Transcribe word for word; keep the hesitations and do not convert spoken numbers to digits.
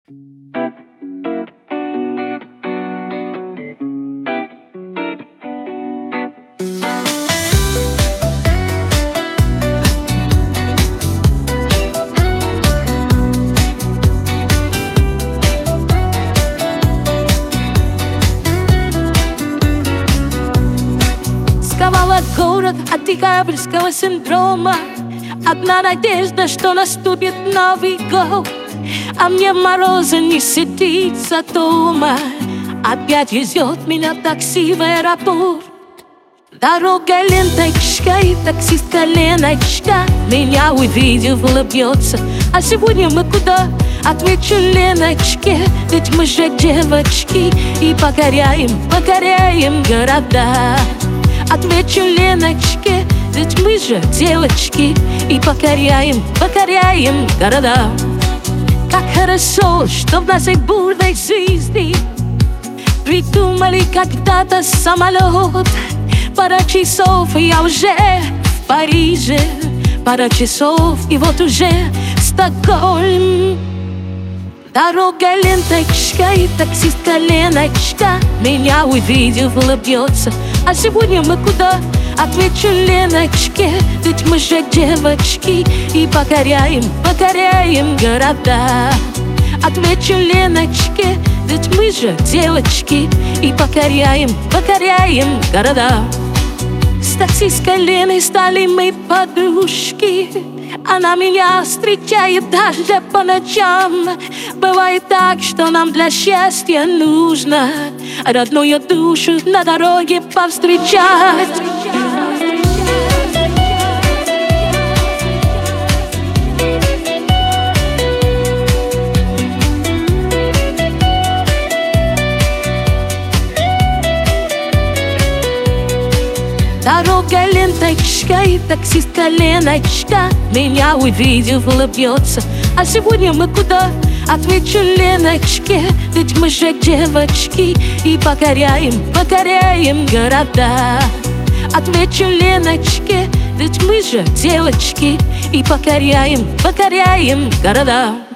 Сковала город от декабрьского синдрома. Одна надежда, что наступит Новый год, а мне в морозы не сидится дома. Опять везет меня такси в аэропорт. Дорога ленточка, и таксистка Леночка меня увидев улыбнется. А сегодня мы куда? Отвечу Леночке, ведь мы же девочки и покоряем, покоряем города. Отвечу Леночке, ведь мы же девочки и покоряем, покоряем города. Как хорошо, что в нашей бурной жизни придумали когда-то самолет. Пара часов, и я уже в Париже. Пара часов, и вот уже Стокгольм. Дорога ленточка, и таксистка Леночка меня увидев улыбнется. А сегодня мы куда? Отвечу Леночке, ведь мы же девочки и покоряем, покоряем города. Отвечу Леночке, ведь мы же девочки и покоряем, покоряем города. С таксисткой Леной стали мы подружки. Она меня встречает даже по ночам. Бывает так, что нам для счастья нужно родную душу на дороге повстречать. Дорога ленточка, и таксистка Леночка меня увидев улыбнется. А сегодня мы куда? Отвечу Леночке, ведь мы же девочки и покоряем, покоряем города. Отвечу Леночке, ведь мы же девочки и покоряем, покоряем города.